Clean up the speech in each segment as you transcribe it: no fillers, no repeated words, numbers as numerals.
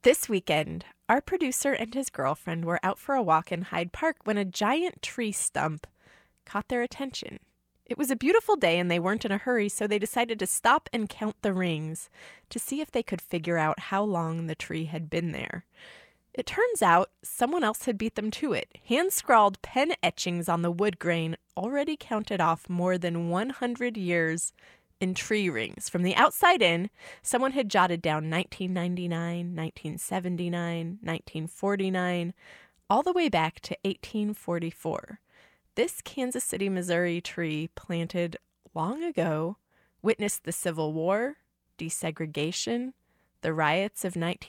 This weekend, our producer and his girlfriend were out for a walk in Hyde Park when a giant tree stump caught their attention. It was a beautiful day and they weren't in a hurry, so they decided to stop and count the rings to see if they could figure out how long the tree had been there. It turns out someone else had beat them to it. Hand-scrawled pen etchings on the wood grain already counted off more than 100 years in tree rings. From the outside in, someone had jotted down 1999, 1979, 1949, all the way back to 1844. This Kansas City, Missouri tree planted long ago witnessed the Civil War, desegregation, the riots of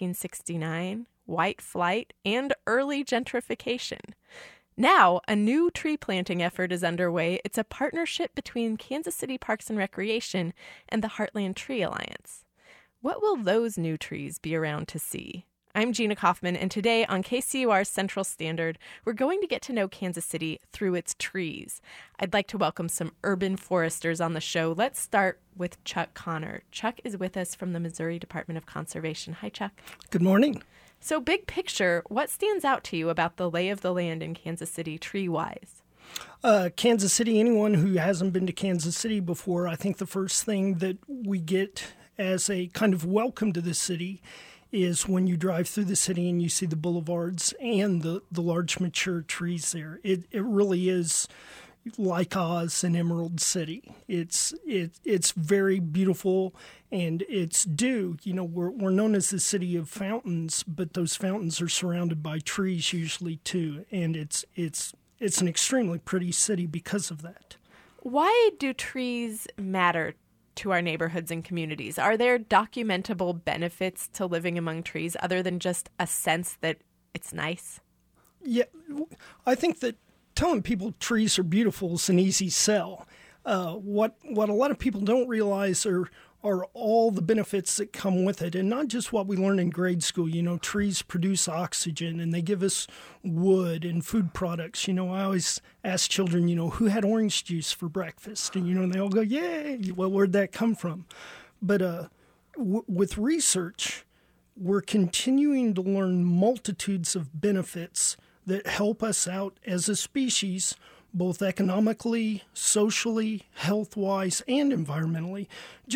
1969, white flight, and early gentrification. Now, a new tree planting effort is underway. It's a partnership between Kansas City Parks and Recreation and the Heartland Tree Alliance. What will those new trees be around to see? I'm Gina Kaufman, and today on KCUR's Central Standard, we're going to get to know Kansas City through its trees. I'd like to welcome some urban foresters on the show. Let's start with Chuck Connor. Chuck is with us from the Missouri Department of Conservation. Hi, Chuck. Good morning. So big picture, what stands out to you about the lay of the land in Kansas City tree-wise? Kansas City, anyone who hasn't been to Kansas City before, I think the first thing that we get as a kind of welcome to the city is when you drive through the city and you see the boulevards and the large mature trees there. It really is like Oz and Emerald City. It's very beautiful, and it's due. You know, we're known as the city of fountains, but those fountains are surrounded by trees usually too, and it's an extremely pretty city because of that. Why do trees matter to our neighborhoods and communities? Are there documentable benefits to living among trees other than just a sense that it's nice? Yeah, I think that telling people trees are beautiful is an easy sell. What a lot of people don't realize are all the benefits that come with it, and not just what we learn in grade school. You know, trees produce oxygen, and they give us wood and food products. You know, I always ask children, you know, who had orange juice for breakfast? And, you know, they all go, yay, well, where'd that come from? But with research, we're continuing to learn multitudes of benefits that help us out as a species, both economically, socially, health-wise, and environmentally.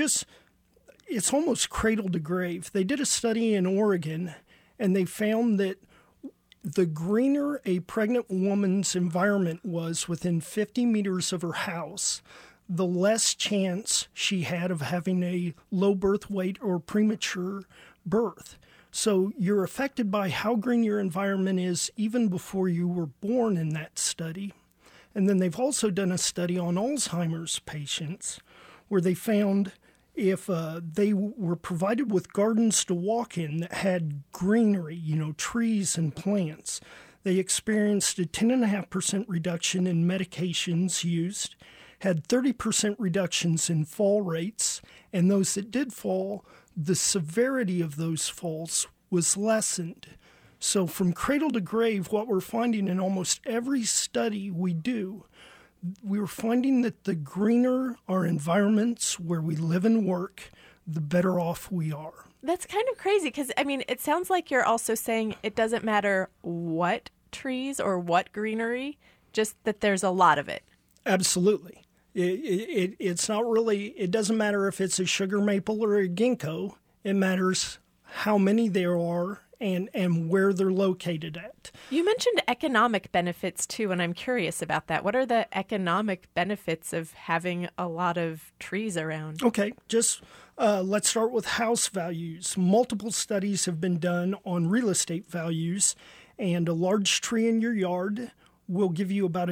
It's almost cradle to grave. They did a study in Oregon, and they found that the greener a pregnant woman's environment was within 50 meters of her house, the less chance she had of having a low birth weight or premature birth. So you're affected by how green your environment is even before you were born in that study. And then they've also done a study on Alzheimer's patients where they found if they were provided with gardens to walk in that had greenery, you know, trees and plants, they experienced a 10.5% reduction in medications used, had 30% reductions in fall rates, and those that did fall, the severity of those falls was lessened. So from cradle to grave, what we're finding in almost every study we do, we're finding that the greener our environments where we live and work, the better off we are. That's kind of crazy because, I mean, it sounds like you're also saying it doesn't matter what trees or what greenery, just that there's a lot of it. Absolutely. It's not really, it doesn't matter if it's a sugar maple or a ginkgo. It matters how many there are and where they're located at. You mentioned economic benefits too, and I'm curious about that. What are the economic benefits of having a lot of trees around? Okay, let's start with house values. Multiple studies have been done on real estate values, and a large tree in your yard will give you about a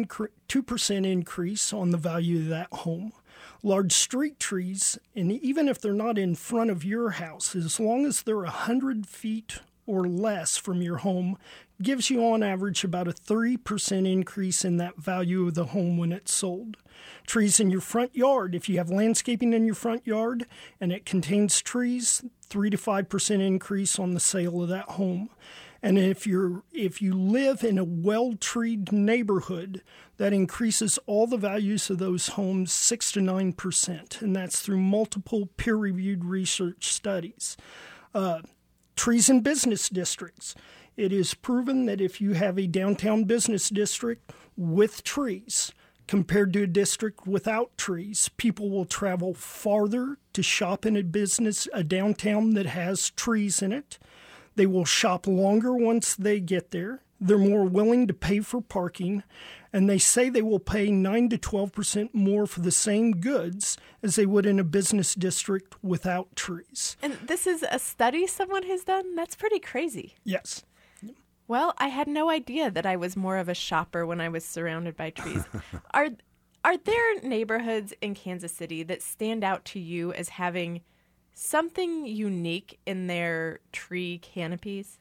2% increase on the value of that home. Large street trees, and even if they're not in front of your house, as long as they're 100 feet or less from your home, gives you on average about a 3% increase in that value of the home when it's sold. Trees in your front yard, if you have landscaping in your front yard and it contains trees, 3 to 5% increase on the sale of that home. And if you live in a well-treed neighborhood, that increases all the values of those homes 6 to 9%, and that's through multiple peer-reviewed research studies. trees in business districts. It is proven that if you have a downtown business district with trees compared to a district without trees, people will travel farther to shop in a downtown that has trees in it. They will shop longer once they get there. They're more willing to pay for parking, and they say they will pay 9 to 12% more for the same goods as they would in a business district without trees. And this is a study someone has done? That's pretty crazy. Yes. Well, I had no idea that I was more of a shopper when I was surrounded by trees. Are there neighborhoods in Kansas City that stand out to you as having something unique in their tree canopies?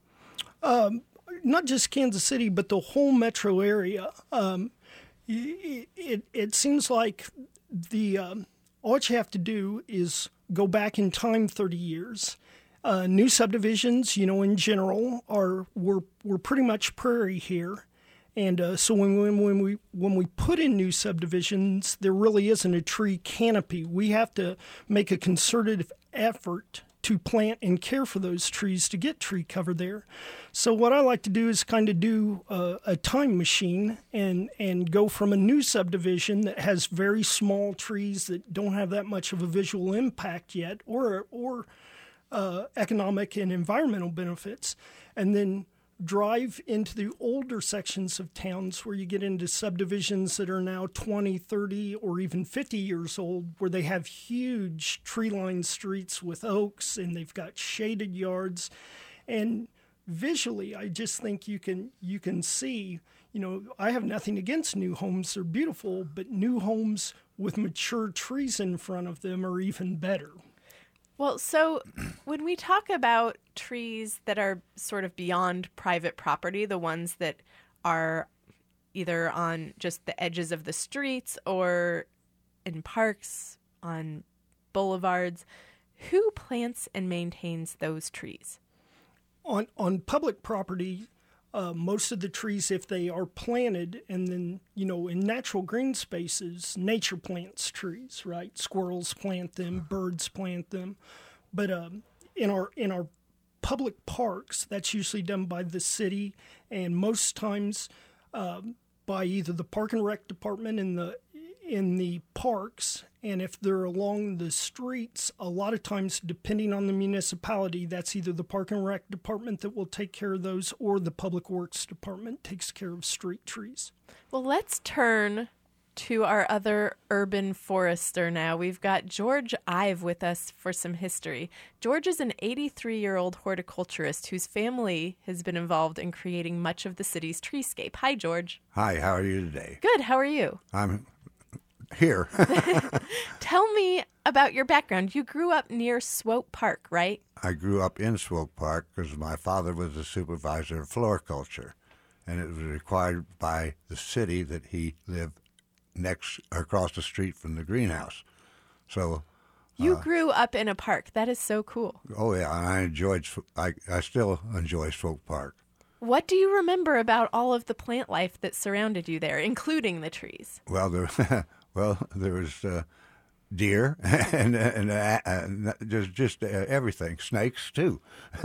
Not just Kansas City, but the whole metro area. It seems like all you have to do is go back in time 30 years. New subdivisions, in general, we're pretty much prairie here. And so when we put in new subdivisions, there really isn't a tree canopy. We have to make a concerted effort to plant and care for those trees to get tree cover there. So what I like to do is kind of do a time machine and go from a new subdivision that has very small trees that don't have that much of a visual impact yet or economic and environmental benefits, and then drive into the older sections of towns where you get into subdivisions that are now 20, 30, or even 50 years old, where they have huge tree-lined streets with oaks and they've got shaded yards. And visually, I just think you can see, I have nothing against new homes. They're beautiful, but new homes with mature trees in front of them are even better. Well, so when we talk about trees that are sort of beyond private property, the ones that are either on just the edges of the streets or in parks, on boulevards, who plants and maintains those trees? On public property, most of the trees, if they are planted, and then, in natural green spaces, nature plants trees, right? Squirrels plant them, birds plant them. But in our public parks, that's usually done by the city, and most times by either the Park and Rec department in the parks. And if they're along the streets, a lot of times, depending on the municipality, that's either the Park and Rec department that will take care of those, or the Public Works department takes care of street trees. Well, let's turn to our other urban forester now. We've got George Ive with us for some history. George is an 83-year-old horticulturist whose family has been involved in creating much of the city's treescape. Hi, George. Hi, how are you today? Good, how are you? I'm here. Tell me about your background. You grew up near Swope Park, right? I grew up in Swope Park because my father was the supervisor of floriculture, and it was required by the city that he live across the street from the greenhouse. So you grew up in a park. That is so cool. Oh yeah, I still enjoy Swope Park. What do you remember about all of the plant life that surrounded you there, including the trees? Well, there was deer and just everything, snakes too.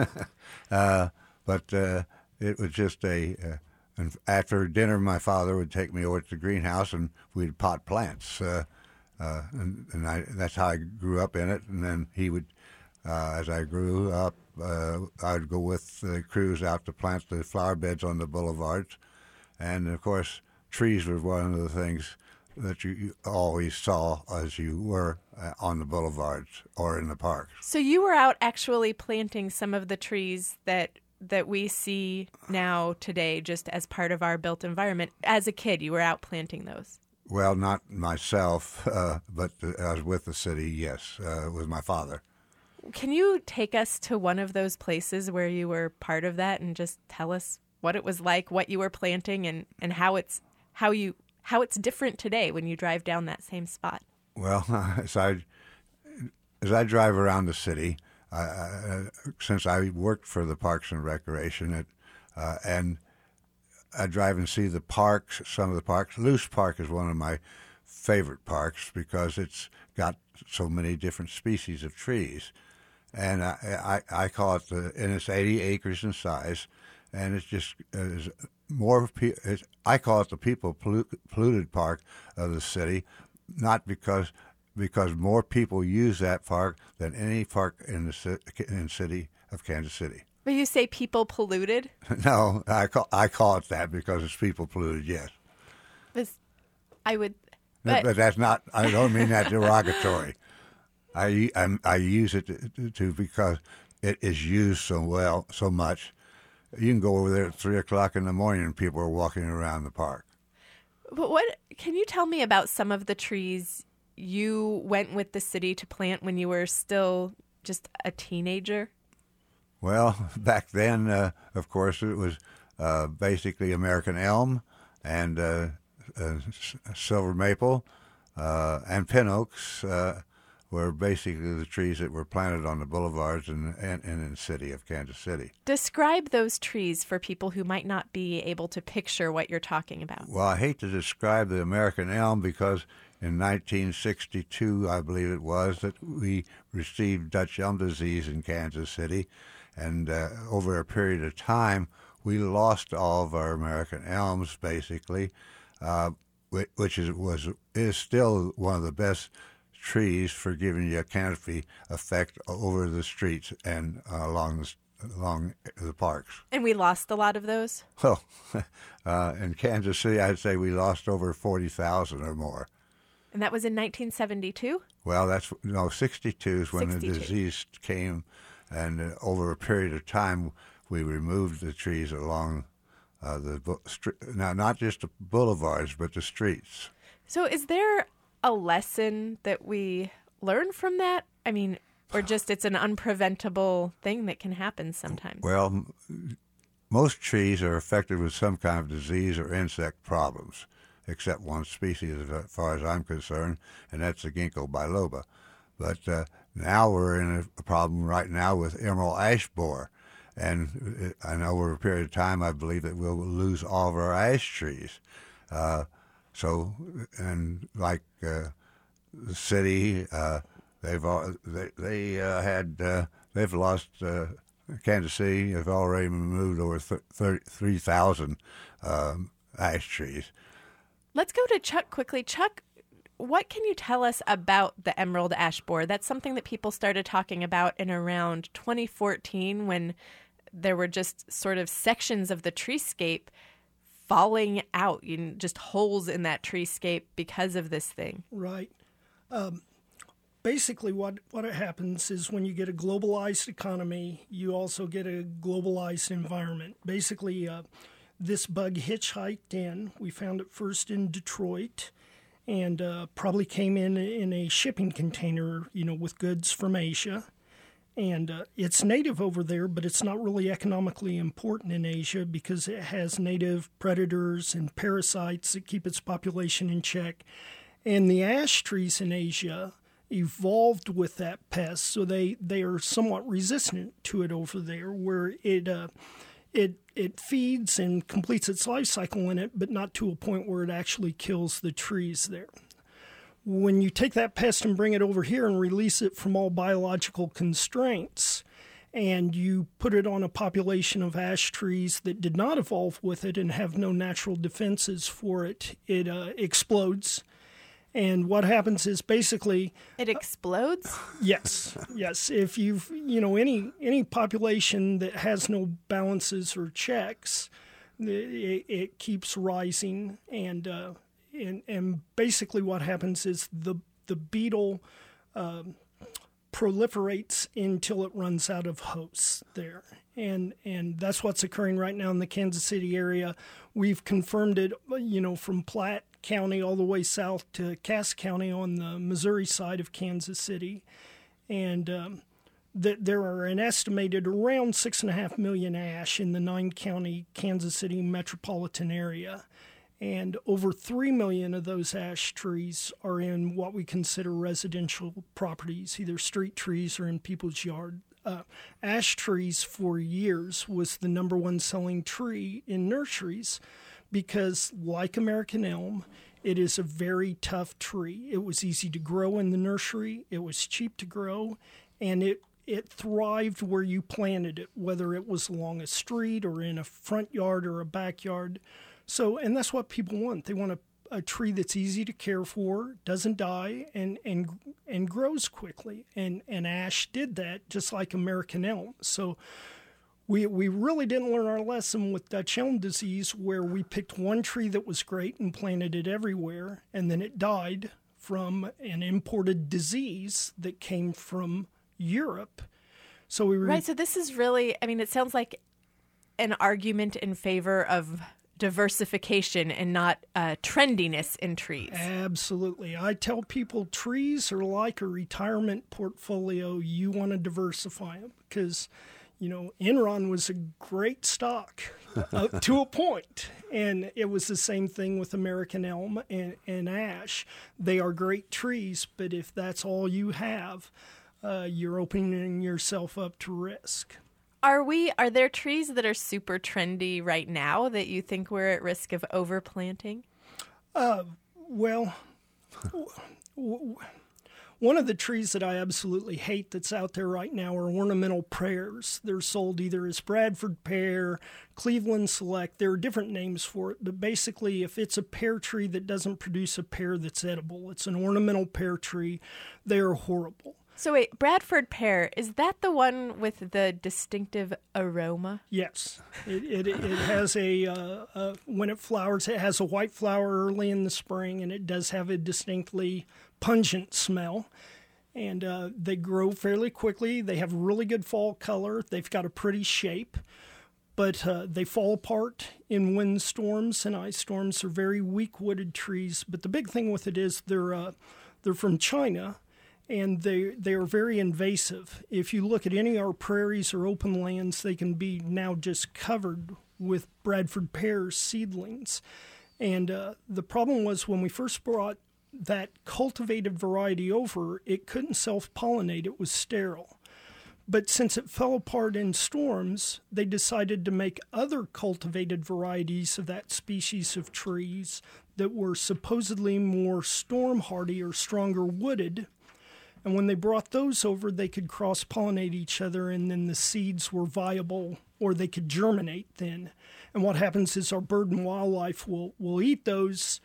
But it was just and after dinner, my father would take me over to the greenhouse and we'd pot plants. That's how I grew up in it. And then he would, as I grew up, I'd go with the crews out to plant the flower beds on the boulevards. And, of course, trees were one of the things that you always saw as you were on the boulevards or in the parks. So you were out actually planting some of the trees that we see now today just as part of our built environment. As a kid, you were out planting those. Well, not myself, but I was with the city, yes, with my father. Can you take us to one of those places where you were part of that and just tell us what it was like, what you were planting, and how it's different today when you drive down that same spot? Well, as I drive around the city, since I worked for the Parks and Recreation, and I drive and see the parks, some of the parks. Luce Park is one of my favorite parks because it's got so many different species of trees. and I call it and it's 80 acres in size, and it's just more. I call it the people polluted park of the city, not because more people use that park than any park in the city of Kansas City. But you say people polluted? No, I call it that because it's people polluted. Yes, but that's not. I don't mean that derogatory. I use it to because it is used so much. You can go over there at 3:00 in the morning and people are walking around the park. But what can you tell me about some of the trees you went with the city to plant when you were still just a teenager? Well, back then, of course, it was basically American elm and silver maple and pin oaks were basically the trees that were planted on the boulevards and in the city of Kansas City. Describe those trees for people who might not be able to picture what you're talking about. Well, I hate to describe the American elm because in 1962, I believe it was, that we received Dutch elm disease in Kansas City. And over a period of time, we lost all of our American elms, basically, which is still one of the best trees for giving you a canopy effect over the streets and along the parks. And we lost a lot of those? Well, in Kansas City, I'd say we lost over 40,000 or more. And that was in 1972? Well, 62 is when 62. The disease came. And over a period of time, we removed the trees along now not just the boulevards, but the streets. So is there a lesson that we learn from that? I mean, or just it's an unpreventable thing that can happen sometimes? Well, most trees are affected with some kind of disease or insect problems, except one species as far as I'm concerned, and that's the ginkgo biloba. But now we're in a problem right now with emerald ash borer. And over a period of time, I believe that we'll lose all of our ash trees. The city, they've lost Kansas City. They've already removed over 3,000 ash trees. Let's go to Chuck quickly. Chuck, what can you tell us about the emerald ash borer? That's something that people started talking about in around 2014 when there were just sort of sections of the treescape falling out, just holes in that treescape because of this thing. Right. Basically, what happens is when you get a globalized economy, you also get a globalized environment. Basically, this bug hitchhiked in. We found it first in Detroit and probably came in a shipping container, with goods from Asia. And it's native over there, but it's not really economically important in Asia because it has native predators and parasites that keep its population in check. And the ash trees in Asia evolved with that pest, so they are somewhat resistant to it over there, where it feeds and completes its life cycle in it, but not to a point where it actually kills the trees there. When you take that pest and bring it over here and release it from all biological constraints, and you put it on a population of ash trees that did not evolve with it and have no natural defenses for it, it explodes. And what happens is basically... It explodes? Yes. If you've, any population that has no balances or checks, it keeps rising. And basically what happens is the beetle proliferates until it runs out of hosts there. And that's what's occurring right now in the Kansas City area. We've confirmed it, from Platte County all the way south to Cass County on the Missouri side of Kansas City. And there are an estimated around 6.5 million ash in the 9-county Kansas City metropolitan area. And over 3 million of those ash trees are in what we consider residential properties, either street trees or in people's yard. Ash trees for years was the number one selling tree in nurseries because, like American elm, it is a very tough tree. It was easy to grow in the nursery. It was cheap to grow, and it thrived where you planted it, whether it was along a street or in a front yard or a backyard. So, and that's what people want. They want a tree that's easy to care for, doesn't die, and grows quickly. And ash did that, just like American elm. So we really didn't learn our lesson with Dutch elm disease, where we picked one tree that was great and planted it everywhere, and then it died from an imported disease that came from Europe. So we were right. So this is really, I mean, it sounds like an argument in favor of diversification and not trendiness in trees. Absolutely. I tell people trees are like a retirement portfolio. You want to diversify them because, you know, Enron was a great stock to a point. And it was the same thing with American elm and ash. They are great trees, but if that's all you have, you're opening yourself up to risk. Are there trees that are super trendy right now that you think we're at risk of overplanting? Well, one of the trees that I absolutely hate that's out there right now are ornamental pears. They're sold either as Bradford pear, Cleveland Select. There are different names for it, but basically if it's a pear tree that doesn't produce a pear that's edible, it's an ornamental pear tree, they are horrible. So wait, Bradford pear, is that the one with the distinctive aroma? Yes. It has when it flowers, it has a white flower early in the spring, and it does have a distinctly pungent smell. And they grow fairly quickly. They have really good fall color. They've got a pretty shape. But they fall apart in windstorms and ice storms. They're very weak-wooded trees. But the big thing with it is they're from China, and they are very invasive. If you look at any of our prairies or open lands, they can be now just covered with Bradford pear seedlings. And the problem was when we first brought that cultivated variety over, it couldn't self-pollinate. It was sterile. But since it fell apart in storms, they decided to make other cultivated varieties of that species of trees that were supposedly more storm hardy or stronger wooded. And when they brought those over, they could cross-pollinate each other, and then the seeds were viable, or they could germinate then. And what happens is our bird and wildlife will eat those,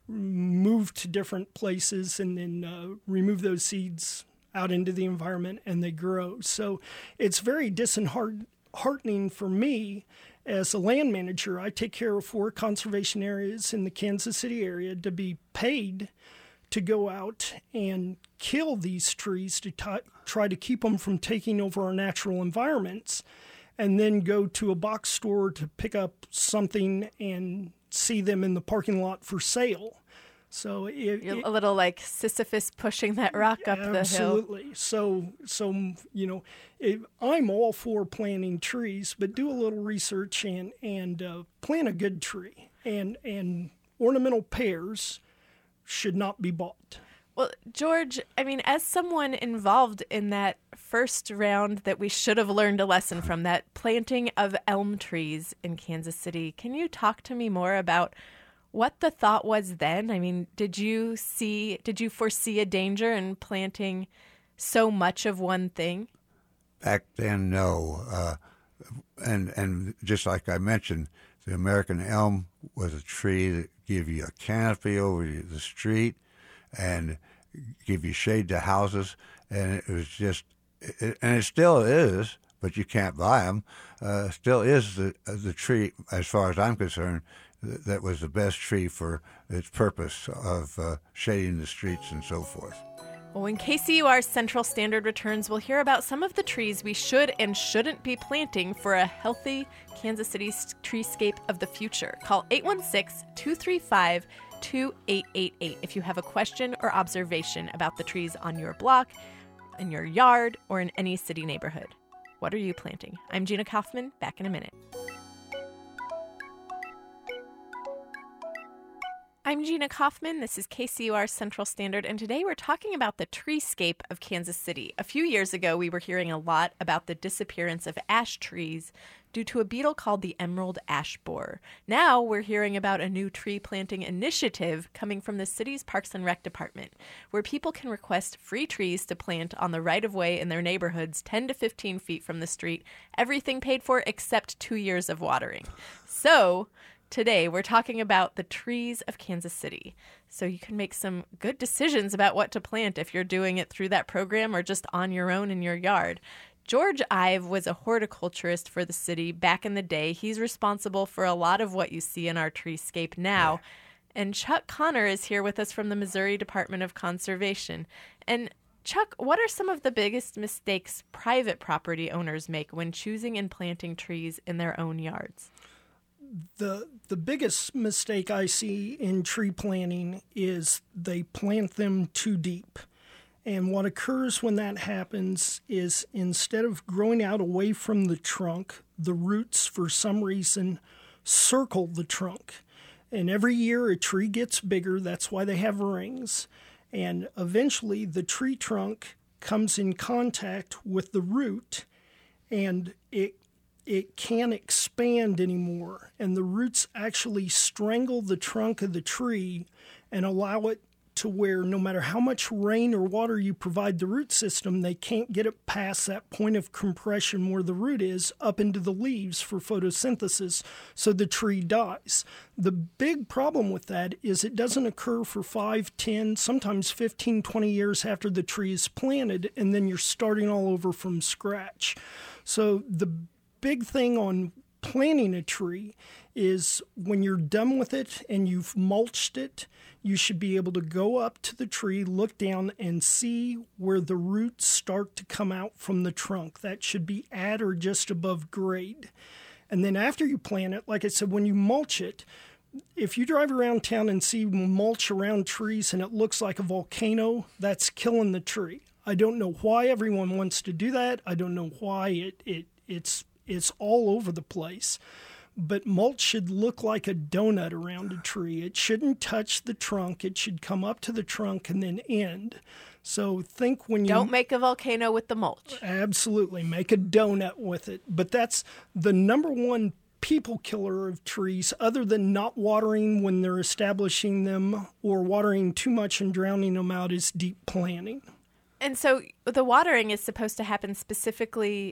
move to different places, and then remove those seeds out into the environment, and they grow. So it's very disheartening for me as a land manager. I take care of 4 conservation areas in the Kansas City area to be paid to go out and kill these trees to try to keep them from taking over our natural environments, and then go to a box store to pick up something and see them in the parking lot for sale. So you're a little like Sisyphus pushing that rock up the hill. Absolutely. So you know, I'm all for planting trees, but do a little research and plant a good tree. And ornamental pears should not be bought. Well, George, I mean, as someone involved in that first round that we should have learned a lesson from, that planting of elm trees in Kansas City, can you talk to me more about what the thought was then? I mean, did you foresee a danger in planting so much of one thing? Back then, no. And just like I mentioned, the American elm was a tree that gave you a canopy over the street and give you shade to houses, and it was just, and it still is, but you can't buy them. Still is the tree, as far as I'm concerned, that was the best tree for its purpose of shading the streets and so forth. Well, when KCUR Central Standard returns, we'll hear about some of the trees we should and shouldn't be planting for a healthy Kansas City treescape of the future. Call 816-235-2888 if you have a question or observation about the trees on your block, in your yard, or in any city neighborhood. What are you planting? I'm Gina Kaufman. Back in a minute. I'm Gina Kaufman. This is KCUR Central Standard, and today we're talking about the treescape of Kansas City. A few years ago, we were hearing a lot about the disappearance of ash trees due to a beetle called the emerald ash borer. Now we're hearing about a new tree planting initiative coming from the city's Parks and Rec Department, where people can request free trees to plant on the right-of-way in their neighborhoods 10 to 15 feet from the street, everything paid for except 2 years of watering. So today, we're talking about the trees of Kansas City. So you can make some good decisions about what to plant if you're doing it through that program or just on your own in your yard. George Ive was a horticulturist for the city back in the day. He's responsible for a lot of what you see in our treescape now. Yeah. And Chuck Connor is here with us from the Missouri Department of Conservation. And Chuck, what are some of the biggest mistakes private property owners make when choosing and planting trees in their own yards? The biggest mistake I see in tree planting is they plant them too deep. And what occurs when that happens is instead of growing out away from the trunk, the roots, for some reason, circle the trunk. And every year a tree gets bigger. That's why they have rings. And eventually the tree trunk comes in contact with the root, and it can't expand anymore, and the roots actually strangle the trunk of the tree and allow it to where no matter how much rain or water you provide the root system, they can't get it past that point of compression where the root is up into the leaves for photosynthesis, so the tree dies. The big problem with that is it doesn't occur for 5, 10, sometimes 15, 20 years after the tree is planted, and then you're starting all over from scratch. So the big thing on planting a tree is when you're done with it and you've mulched it, you should be able to go up to the tree, look down, and see where the roots start to come out from the trunk. That should be at or just above grade. And then after you plant it, like I said, when you mulch it, if you drive around town and see mulch around trees and it looks like a volcano, that's killing the tree. I don't know why everyone wants to do that. I don't know why it's all over the place. But mulch should look like a donut around a tree. It shouldn't touch the trunk. It should come up to the trunk and then end. So think when you... Don't make a volcano with the mulch. Absolutely. Make a donut with it. But that's the number one people killer of trees, other than not watering when they're establishing them or watering too much and drowning them out, is deep planting. And so the watering is supposed to happen specifically...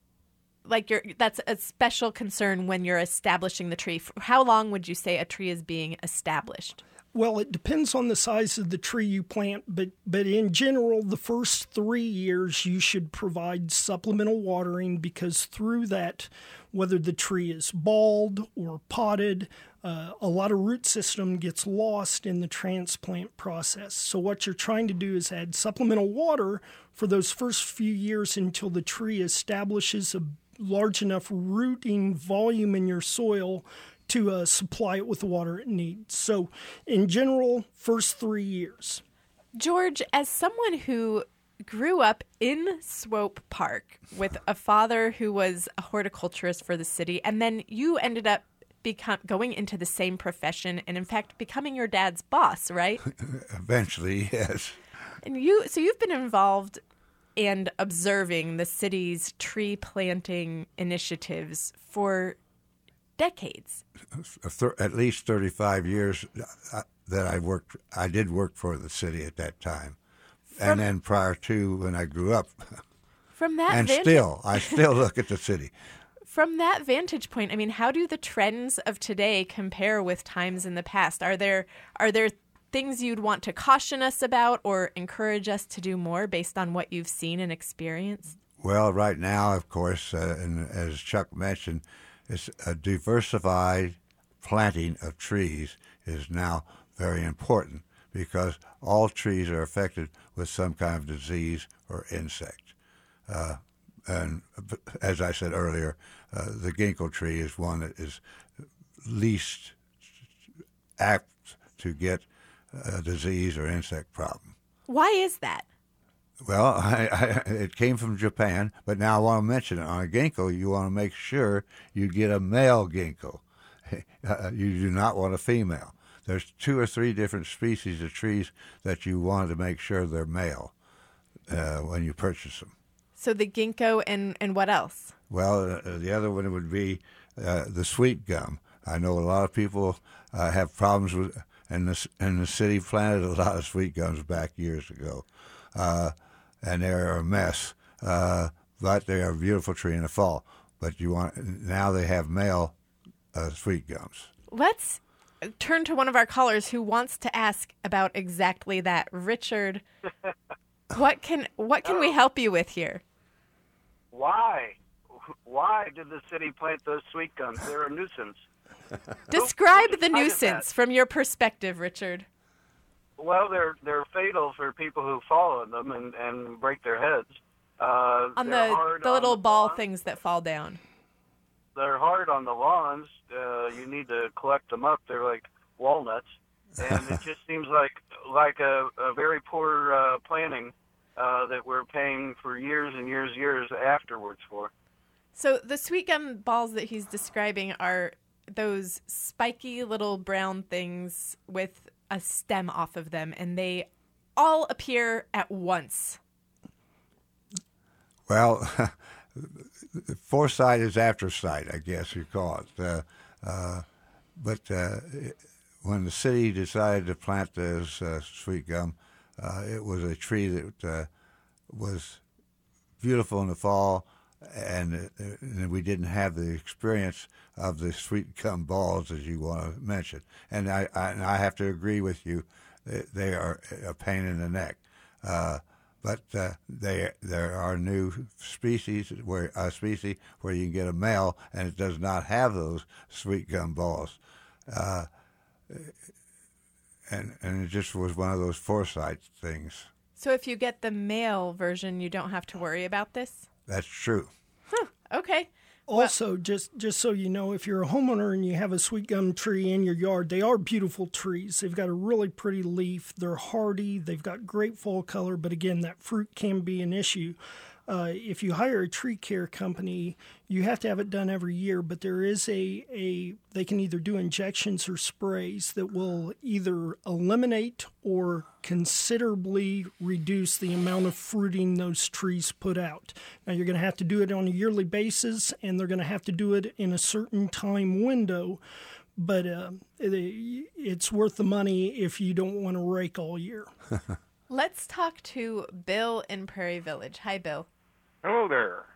that's a special concern when you're establishing the tree. How long would you say a tree is being established? Well, it depends on the size of the tree you plant, but in general, the first 3 years you should provide supplemental watering, because through that, whether the tree is bald or potted, a lot of root system gets lost in the transplant process. So what you're trying to do is add supplemental water for those first few years until the tree establishes a large enough rooting volume in your soil to supply it with the water it needs. So in general, first 3 years. George, as someone who grew up in Swope Park with a father who was a horticulturist for the city, and then you ended up going into the same profession and, in fact, becoming your dad's boss, right? Eventually, yes. And you've been involved and observing the city's tree planting initiatives for decades. At least 35 years that I did work for the city at that time. And then prior to when I grew up. From that and I still look at the city. From that vantage point, I mean, how do the trends of today compare with times in the past? Are there things you'd want to caution us about or encourage us to do more based on what you've seen and experienced? Well, right now, of course, and as Chuck mentioned, it's a diversified planting of trees is now very important, because all trees are affected with some kind of disease or insect. And as I said earlier, the ginkgo tree is one that is least apt to get a disease or insect problem. Why is that? Well, it came from Japan, but now I want to mention it. On a ginkgo, you want to make sure you get a male ginkgo. You do not want a female. there's 2 or 3 different species of trees that you want to make sure they're male when you purchase them. So the ginkgo and what else? Well, the other one would be the sweet gum. I know a lot of people have problems with, and the city planted a lot of sweet gums back years ago, and they're a mess. But they are a beautiful tree in the fall. But now they have male sweet gums. Let's turn to one of our callers who wants to ask about exactly that. Richard, what can we help you with here? Why did the city plant those sweet gums? They're a nuisance. Describe the nuisance from your perspective, Richard. Well, they're fatal for people who fall on them and break their heads. On the little ball things that fall down. They're hard on the lawns. You need to collect them up. They're like walnuts, and it just seems like a very poor planning that we're paying for years and years afterwards for. So the sweet gum balls that he's describing are those spiky little brown things with a stem off of them, and they all appear at once. Well, foresight is after sight, I guess you call it. But when the city decided to plant this sweet gum, it was a tree that was beautiful in the fall, and we didn't have the experience of the sweet gum balls as you want to mention. And I have to agree with you; they are a pain in the neck. But there are new species where you can get a male, and it does not have those sweet gum balls, and it just was one of those foresight things. So if you get the male version, you don't have to worry about this? That's true. Huh, okay. Also, just so you know, if you're a homeowner and you have a sweet gum tree in your yard, they are beautiful trees. They've got a really pretty leaf. They're hardy. They've got great fall color. But again, that fruit can be an issue. If you hire a tree care company, you have to have it done every year. But there is they can either do injections or sprays that will either eliminate or considerably reduce the amount of fruiting those trees put out. Now, you're going to have to do it on a yearly basis, and they're going to have to do it in a certain time window. But it's worth the money if you don't want to rake all year. Let's talk to Bill in Prairie Village. Hi, Bill. Hello there.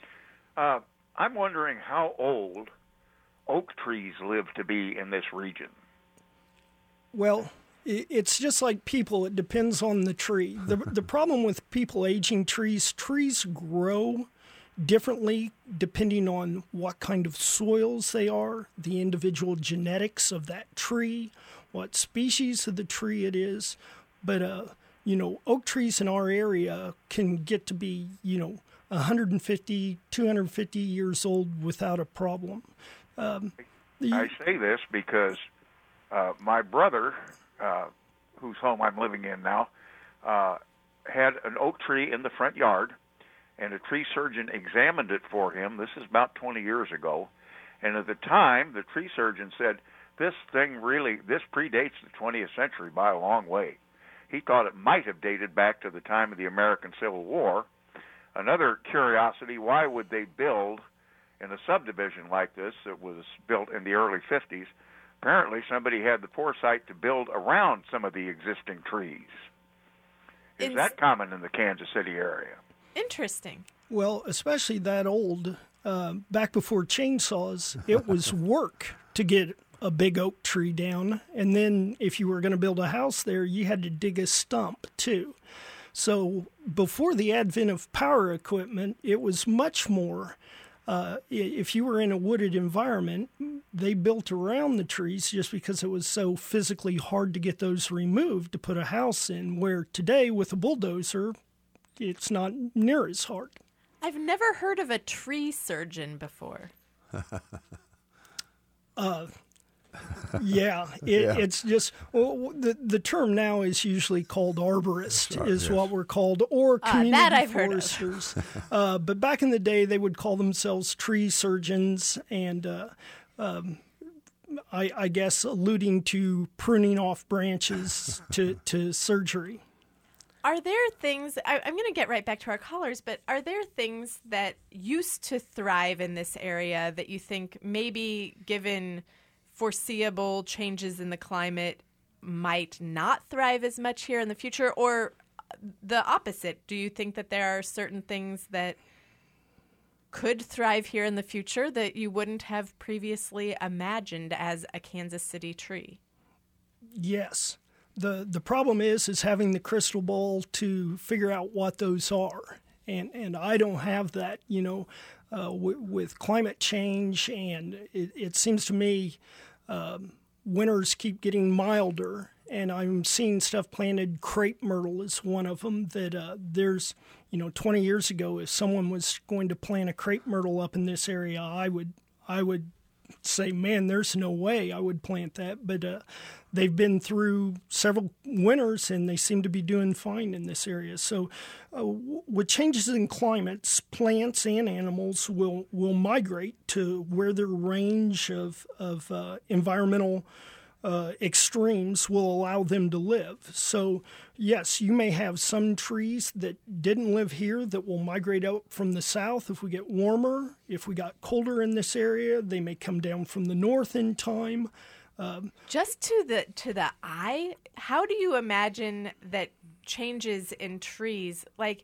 I'm wondering how old oak trees live to be in this region. Well, it's just like people. It depends on the tree. The problem with people aging trees grow differently depending on what kind of soils they are, the individual genetics of that tree, what species of the tree it is. But, oak trees in our area can get to be, 150, 250 years old without a problem. I say this because my brother, whose home I'm living in now, had an oak tree in the front yard, and a tree surgeon examined it for him. This is about 20 years ago. And at the time, the tree surgeon said, this predates the 20th century by a long way. He thought it might have dated back to the time of the American Civil War. Another curiosity, why would they build in a subdivision like this that was built in the early 50s? Apparently somebody had the foresight to build around some of the existing trees. Is that common in the Kansas City area? Interesting. Well, especially that old, back before chainsaws, it was work to get a big oak tree down. And then if you were going to build a house there, you had to dig a stump too. So before the advent of power equipment, it was much more. If you were in a wooded environment, they built around the trees just because it was so physically hard to get those removed to put a house in, where today with a bulldozer, it's not near as hard. I've never heard of a tree surgeon before. It's just the term now is usually called arborist, what we're called, or community foresters. But back in the day, they would call themselves tree surgeons, and I guess alluding to pruning off branches to surgery. Are there things, I'm going to get right back to our callers, but are there things that used to thrive in this area that you think maybe given foreseeable changes in the climate might not thrive as much here in the future? Or the opposite? Do you think that there are certain things that could thrive here in the future that you wouldn't have previously imagined as a Kansas City tree? Yes. The problem is having the crystal ball to figure out what those are. And I don't have that, with climate change. And it seems to me winters keep getting milder. And I'm seeing stuff planted. Crepe myrtle is one of them that there's, 20 years ago, if someone was going to plant a crepe myrtle up in this area, I would say, man, there's no way I would plant that. But they've been through several winters and they seem to be doing fine in this area. So with changes in climates, plants and animals will migrate to where their range of environmental extremes will allow them to live. So yes, you may have some trees that didn't live here that will migrate out from the south if we get warmer. If we got colder in this area, they may come down from the north in time. Just to the eye, how do you imagine that changes in trees, like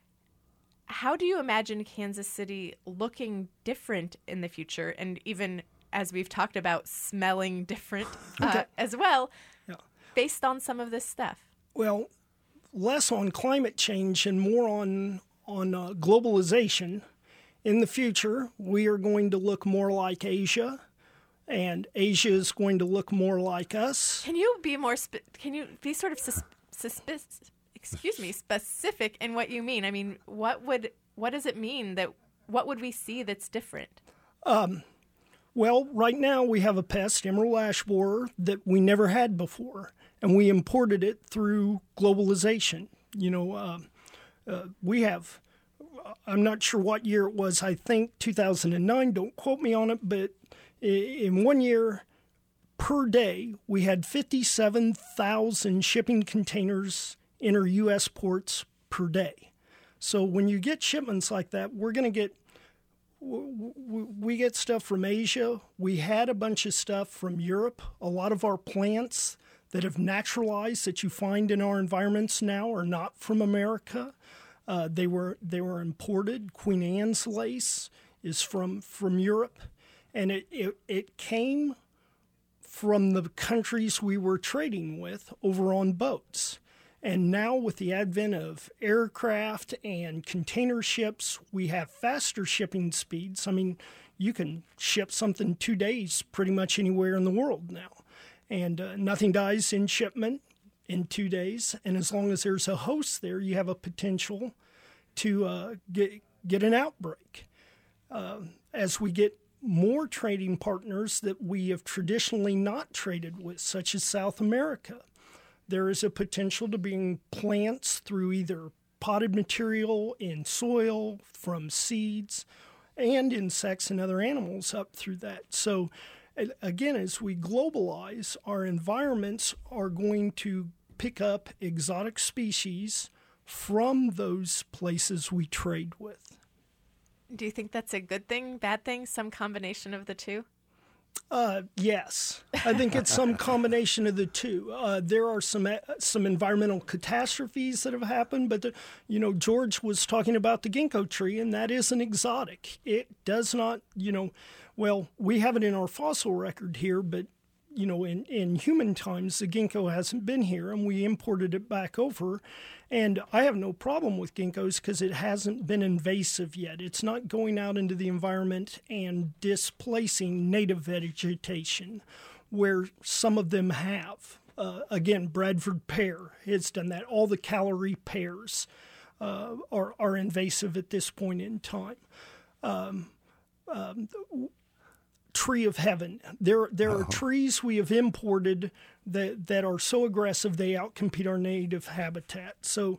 how do you imagine Kansas City looking different in the future, and even as we've talked about, smelling different as well, based on some of this stuff? Well, less on climate change and more on globalization. In the future, we are going to look more like Asia, and Asia is going to look more like us. Can you be more? Can you be sort of specific in what you mean? I mean, what does it mean that? What would we see that's different? Well, right now we have a pest, emerald ash borer, that we never had before, and we imported it through globalization. We have, I'm not sure what year it was, I think 2009, don't quote me on it, but in 1 year per day, we had 57,000 shipping containers enter U.S. ports per day. So when you get shipments like that, we get stuff from Asia. We had a bunch of stuff from Europe. A lot of our plants that have naturalized that you find in our environments now are not from America. They were imported. Queen Anne's lace is from Europe, and it came from the countries we were trading with over on boats. And now with the advent of aircraft and container ships, we have faster shipping speeds. I mean, you can ship something 2 days pretty much anywhere in the world now. And nothing dies in shipment in 2 days. And as long as there's a host there, you have a potential to get an outbreak. As we get more trading partners that we have traditionally not traded with, such as South America, there is a potential to bring plants through either potted material in soil, from seeds, and insects and other animals up through that. So again, as we globalize, our environments are going to pick up exotic species from those places we trade with. Do you think that's a good thing, bad thing, some combination of the two? Yes, I think it's some combination of the two. There are some environmental catastrophes that have happened, but George was talking about the ginkgo tree, and that isn't exotic. It does not, well, we have it in our fossil record here, but in human times, the ginkgo hasn't been here, and we imported it back over. And I have no problem with ginkgos because it hasn't been invasive yet. It's not going out into the environment and displacing native vegetation, where some of them have. Again, Bradford pear has done that. All the Callery pears are invasive at this point in time. Tree of heaven. There are trees we have imported that are so aggressive they outcompete our native habitat. So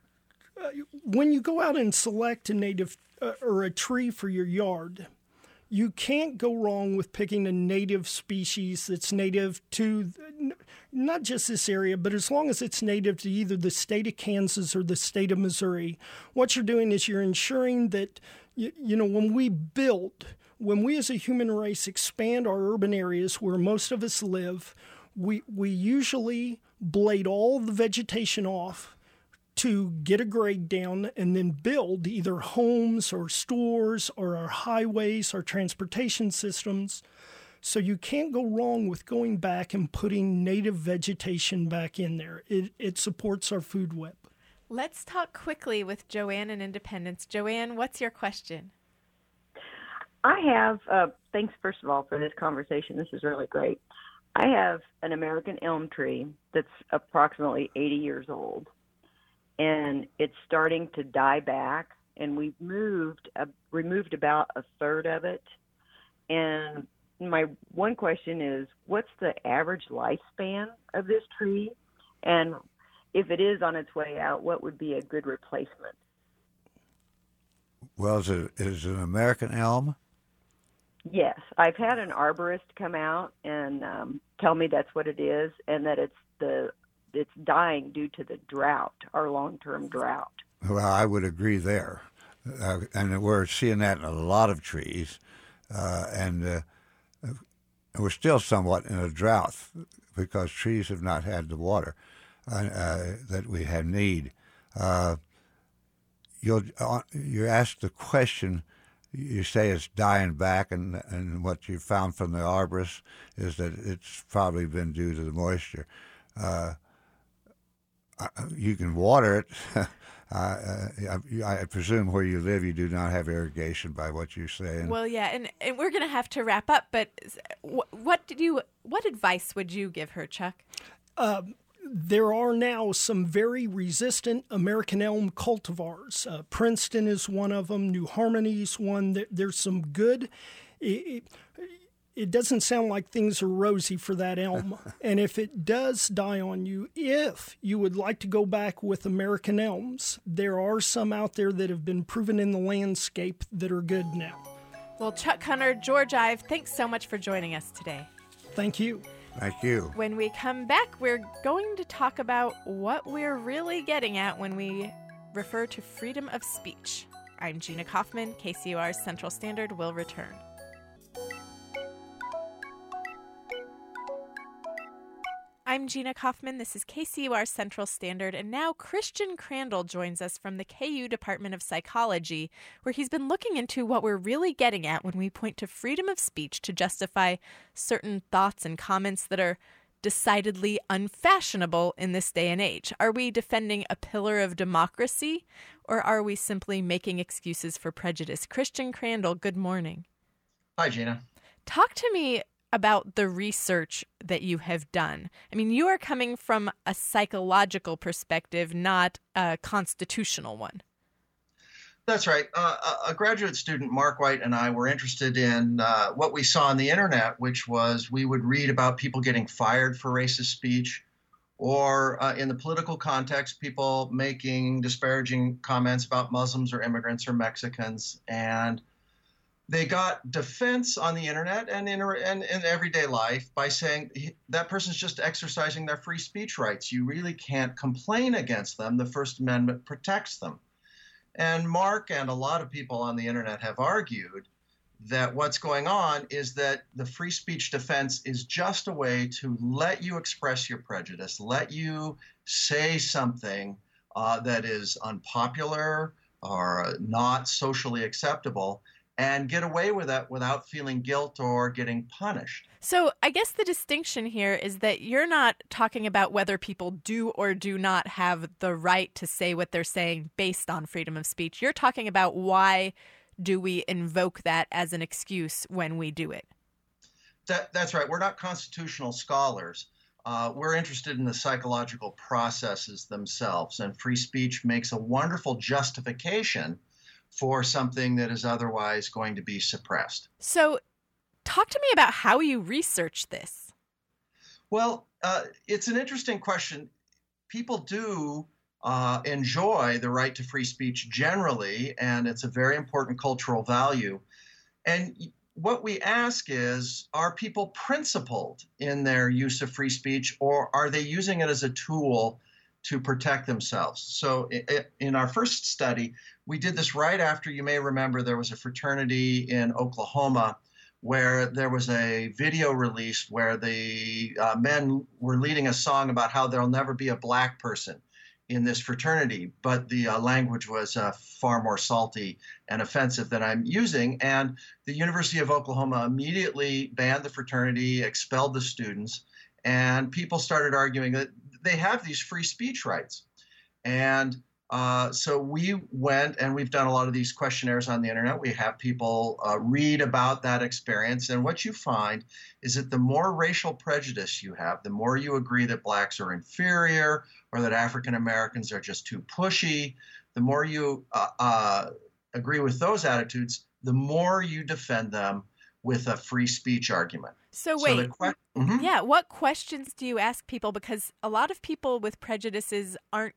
when you go out and select a native or a tree for your yard, you can't go wrong with picking a native species that's native to not just this area, but as long as it's native to either the state of Kansas or the state of Missouri. What you're doing is you're ensuring that, when we as a human race expand our urban areas where most of us live, we usually blade all the vegetation off to get a grade down and then build either homes or stores or our highways, our transportation systems. So you can't go wrong with going back and putting native vegetation back in there. It supports our food web. Let's talk quickly with Joanne in Independence. Joanne, what's your question? I have, thanks first of all for this conversation. This is really great. I have an American elm tree that's approximately 80 years old, and it's starting to die back, and we've removed about a third of it. And my one question is, what's the average lifespan of this tree? And if it is on its way out, what would be a good replacement? Well, is it an American elm? Yes. I've had an arborist come out and tell me that's what it is, and that it's dying due to the drought, our long-term drought. Well, I would agree there. And we're seeing that in a lot of trees. And we're still somewhat in a drought because trees have not had the water that we have need. You ask the question, you say it's dying back, and what you found from the arborist is that it's probably been due to the moisture. You can water it. I presume where you live, you do not have irrigation, by what you're saying. Well, yeah, and we're going to have to wrap up. But what advice would you give her, Chuck? There are now some very resistant American elm cultivars. Princeton is one of them. New Harmony is one. There's some good. It doesn't sound like things are rosy for that elm. And if it does die on you, if you would like to go back with American elms, there are some out there that have been proven in the landscape that are good now. Well, Chuck Hunter, George Ive, thanks so much for joining us today. Thank you. Thank you. When we come back, we're going to talk about what we're really getting at when we refer to freedom of speech. I'm Gina Kaufman. KCOR's Central Standard will return. I'm Gina Kaufman. This is KCOR Central Standard, and now Christian Crandall joins us from the KU Department of Psychology, where he's been looking into what we're really getting at when we point to freedom of speech to justify certain thoughts and comments that are decidedly unfashionable in this day and age. Are we defending a pillar of democracy, or are we simply making excuses for prejudice? Christian Crandall, good morning. Hi, Gina. Talk to me about the research that you have done. I mean, you are coming from a psychological perspective, not a constitutional one. That's right. A graduate student, Mark White, and I were interested in what we saw on the internet, which was we would read about people getting fired for racist speech, or in the political context, people making disparaging comments about Muslims or immigrants or Mexicans. And they got defense on the internet and in everyday life by saying that person's just exercising their free speech rights. You really can't complain against them. The First Amendment protects them. And Mark and a lot of people on the internet have argued that what's going on is that the free speech defense is just a way to let you express your prejudice, let you say something that is unpopular or not socially acceptable, and get away with that without feeling guilt or getting punished. So I guess the distinction here is that you're not talking about whether people do or do not have the right to say what they're saying based on freedom of speech. You're talking about why do we invoke that as an excuse when we do it. That's right. We're not constitutional scholars. We're interested in the psychological processes themselves, and free speech makes a wonderful justification for something that is otherwise going to be suppressed. So talk to me about how you research this. Well, it's an interesting question. People do enjoy the right to free speech generally, and it's a very important cultural value. And what we ask is, are people principled in their use of free speech, or are they using it as a tool to protect themselves? So in our first study, we did this right after, you may remember, there was a fraternity in Oklahoma where there was a video released where the men were leading a song about how there'll never be a black person in this fraternity, but the language was far more salty and offensive than I'm using. And the University of Oklahoma immediately banned the fraternity, expelled the students, and people started arguing that they have these free speech rights. And so we went, and we've done a lot of these questionnaires on the internet. We have people read about that experience. And what you find is that the more racial prejudice you have, the more you agree that blacks are inferior or that African Americans are just too pushy, the more you agree with those attitudes, the more you defend them with a free speech argument. So wait, yeah, what questions do you ask people? Because a lot of people with prejudices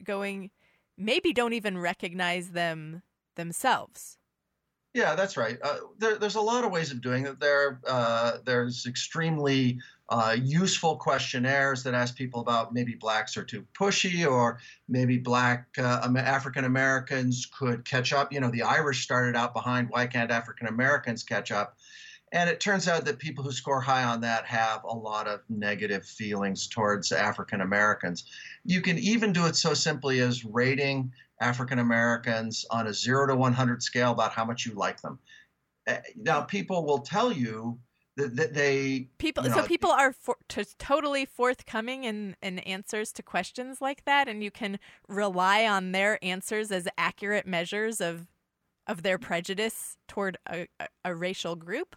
maybe don't even recognize them themselves. Yeah, that's right. There's a lot of ways of doing it. There's extremely useful questionnaires that ask people about maybe blacks are too pushy, or maybe African Americans could catch up. You know, the Irish started out behind. Why can't African Americans catch up? And it turns out that people who score high on that have a lot of negative feelings towards African Americans. You can even do it so simply as rating African Americans on a 0 to 100 scale about how much you like them. Now, people will tell you that they... People are totally forthcoming in answers to questions like that, and you can rely on their answers as accurate measures of their prejudice toward a racial group?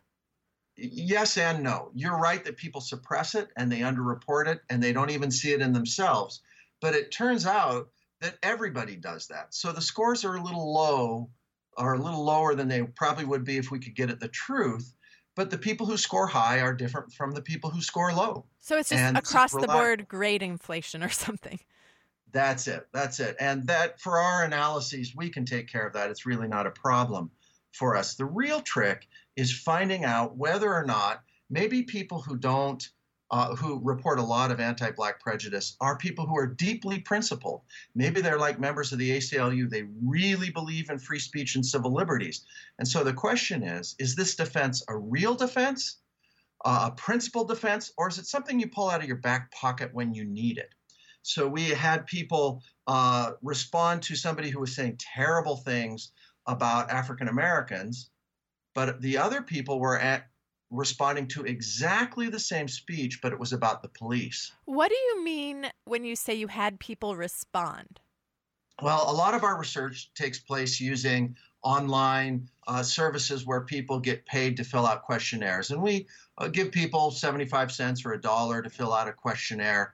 Yes and no. You're right that people suppress it and they underreport it and they don't even see it in themselves. But it turns out that everybody does that. So the scores are a little low, or a little lower than they probably would be if we could get at the truth. But the people who score high are different from the people who score low. So it's just across the board grade inflation or something. That's it. And that, for our analyses, we can take care of that. It's really not a problem for us. The real trick is finding out whether or not maybe people who report a lot of anti-black prejudice are people who are deeply principled. Maybe they're like members of the ACLU. They really believe in free speech and civil liberties. And so the question is this defense a real defense, a principled defense, or is it something you pull out of your back pocket when you need it? So we had people respond to somebody who was saying terrible things about African Americans, but the other people were responding to exactly the same speech, but it was about the police. What do you mean when you say you had people respond? Well, a lot of our research takes place using online services where people get paid to fill out questionnaires. And we give people 75 cents or $1 to fill out a questionnaire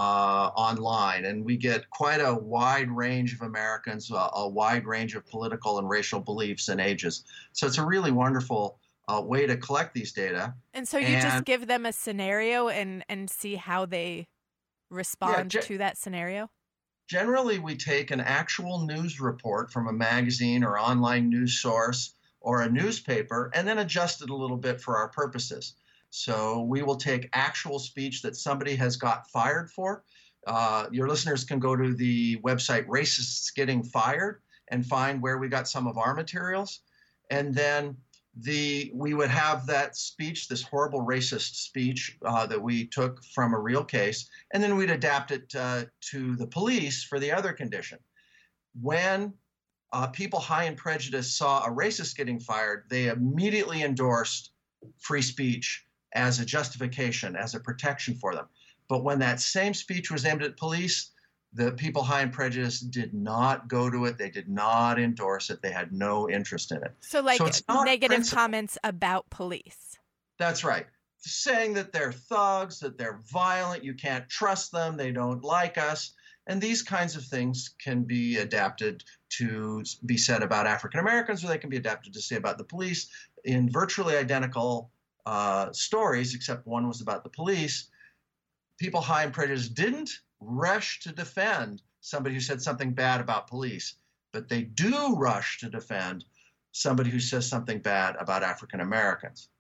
online. And we get quite a wide range of Americans, a wide range of political and racial beliefs and ages. So it's a really wonderful way to collect these data. And so you just give them a scenario and see how they respond to that scenario? Generally, we take an actual news report from a magazine or online news source or a newspaper and then adjust it a little bit for our purposes. So we will take actual speech that somebody has got fired for. Your listeners can go to the website Racists Getting Fired and find where we got some of our materials. And then we would have that speech, this horrible racist speech that we took from a real case, and then we'd adapt it to the police for the other condition. When people high in prejudice saw a racist getting fired, they immediately endorsed free speech as a justification, as a protection for them. But when that same speech was aimed at police, the people high in prejudice did not go to it. They did not endorse it. They had no interest in it. So it's negative comments about police. That's right. Saying that they're thugs, that they're violent, you can't trust them, they don't like us. And these kinds of things can be adapted to be said about African Americans, or they can be adapted to say about the police in virtually identical stories, except one was about the police. People high in prejudice didn't rush to defend somebody who said something bad about police, but they do rush to defend somebody who says something bad about African Americans.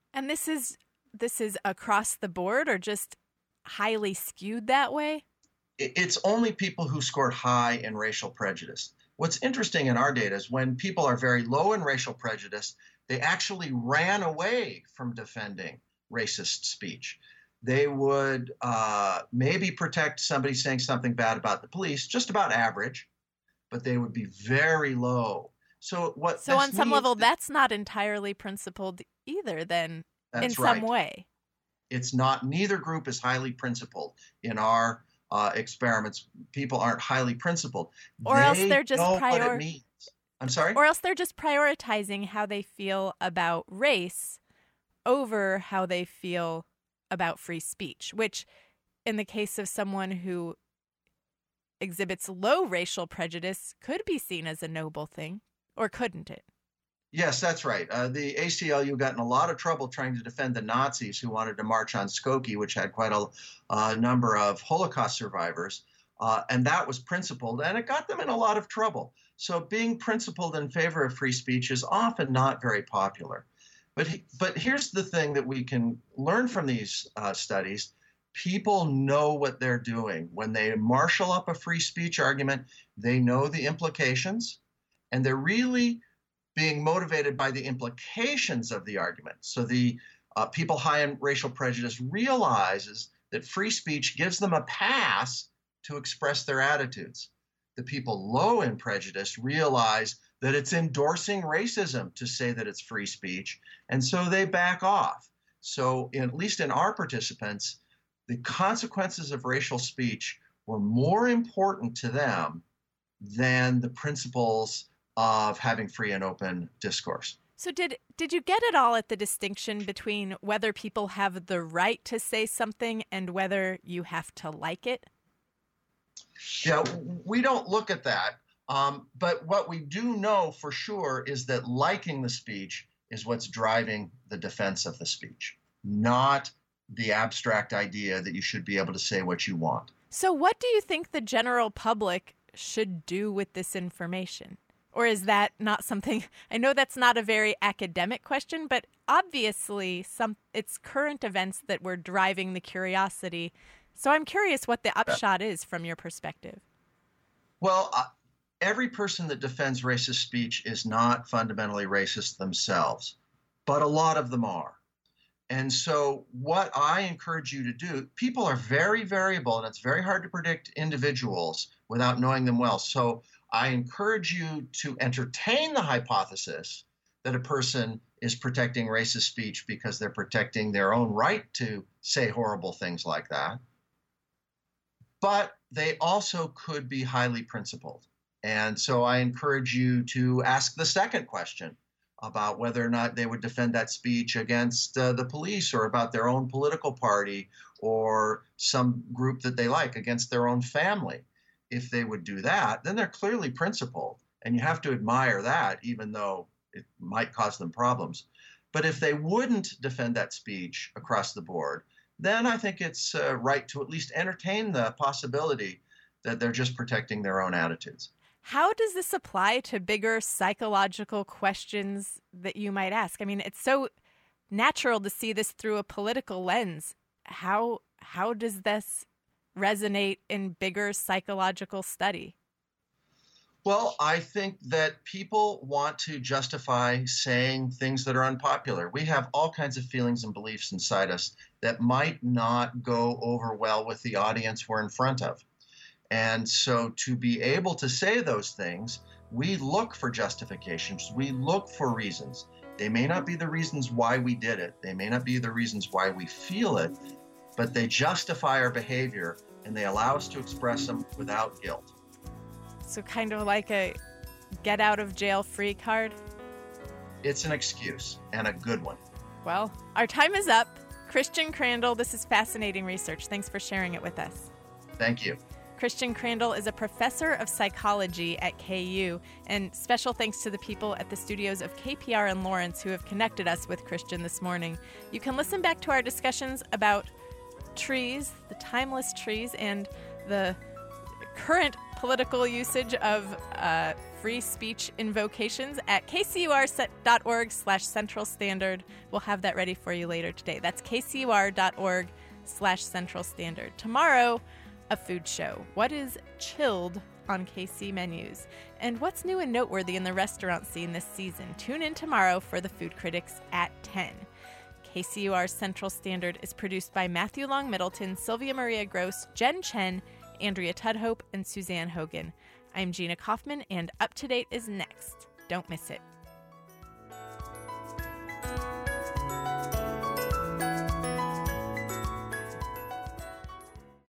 And this is across the board or just highly skewed that way? It's only people who scored high in racial prejudice. What's interesting in our data is when people are very low in racial prejudice, they actually ran away from defending racist speech. They would maybe protect somebody saying something bad about the police, just about average, but they would be very low. So on some level, that's not entirely principled either, then, in some way. It's not. Neither group is highly principled. In our experiments, people aren't highly principled. Or else they're just what it means. I'm sorry? Or else they're just prioritizing how they feel about race over how they feel about free speech, which in the case of someone who exhibits low racial prejudice could be seen as a noble thing, or couldn't it? Yes, that's right. The ACLU got in a lot of trouble trying to defend the Nazis who wanted to march on Skokie, which had quite a number of Holocaust survivors. And that was principled, and it got them in a lot of trouble. So being principled in favor of free speech is often not very popular. But here's the thing that we can learn from these studies. People know what they're doing. When they marshal up a free speech argument, they know the implications, and they're really being motivated by the implications of the argument. So the people high in racial prejudice realizes that free speech gives them a pass to express their attitudes. The people low in prejudice realize that it's endorsing racism to say that it's free speech, and so they back off. So at least in our participants, the consequences of racial speech were more important to them than the principles of having free and open discourse. So did you get at all at the distinction between whether people have the right to say something and whether you have to like it? Yeah, we don't look at that. But what we do know for sure is that liking the speech is what's driving the defense of the speech, not the abstract idea that you should be able to say what you want. So what do you think the general public should do with this information? Or is that not something, I know that's not a very academic question, but obviously it's current events that were driving the curiosity. So I'm curious what the upshot is from your perspective. Well, every person that defends racist speech is not fundamentally racist themselves, but a lot of them are. And so what I encourage you to do, people are very variable, and it's very hard to predict individuals without knowing them well. So I encourage you to entertain the hypothesis that a person is protecting racist speech because they're protecting their own right to say horrible things like that. But they also could be highly principled. And so I encourage you to ask the second question about whether or not they would defend that speech against the police or about their own political party or some group that they like, against their own family. If they would do that, then they're clearly principled, and you have to admire that, even though it might cause them problems. But if they wouldn't defend that speech across the board, then I think it's right to at least entertain the possibility that they're just protecting their own attitudes. How does this apply to bigger psychological questions that you might ask? I mean, it's so natural to see this through a political lens. How does this resonate in bigger psychological study? Well, I think that people want to justify saying things that are unpopular. We have all kinds of feelings and beliefs inside us that might not go over well with the audience we're in front of. And so to be able to say those things, we look for justifications. We look for reasons. They may not be the reasons why we did it. They may not be the reasons why we feel it, but they justify our behavior and they allow us to express them without guilt. So kind of like a get out of jail free card? It's an excuse, and a good one. Well, our time is up. Christian Crandall, this is fascinating research. Thanks for sharing it with us. Thank you. Christian Crandall is a professor of psychology at KU, and special thanks to the people at the studios of KPR in Lawrence who have connected us with Christian this morning. You can listen back to our discussions about trees, the timeless trees, and the current political usage of free speech invocations at kcur.org/Central Standard. We'll have that ready for you later today. That's kcur.org/Central Standard. Tomorrow, a food show. What is chilled on KC menus? And what's new and noteworthy in the restaurant scene this season? Tune in tomorrow for the Food Critics at 10. KCUR Central Standard is produced by Matthew Long Middleton, Sylvia Maria Gross, Jen Chen, Andrea Tudhope, and Suzanne Hogan. I'm Gina Kaufman, and Up to Date is next. Don't miss it.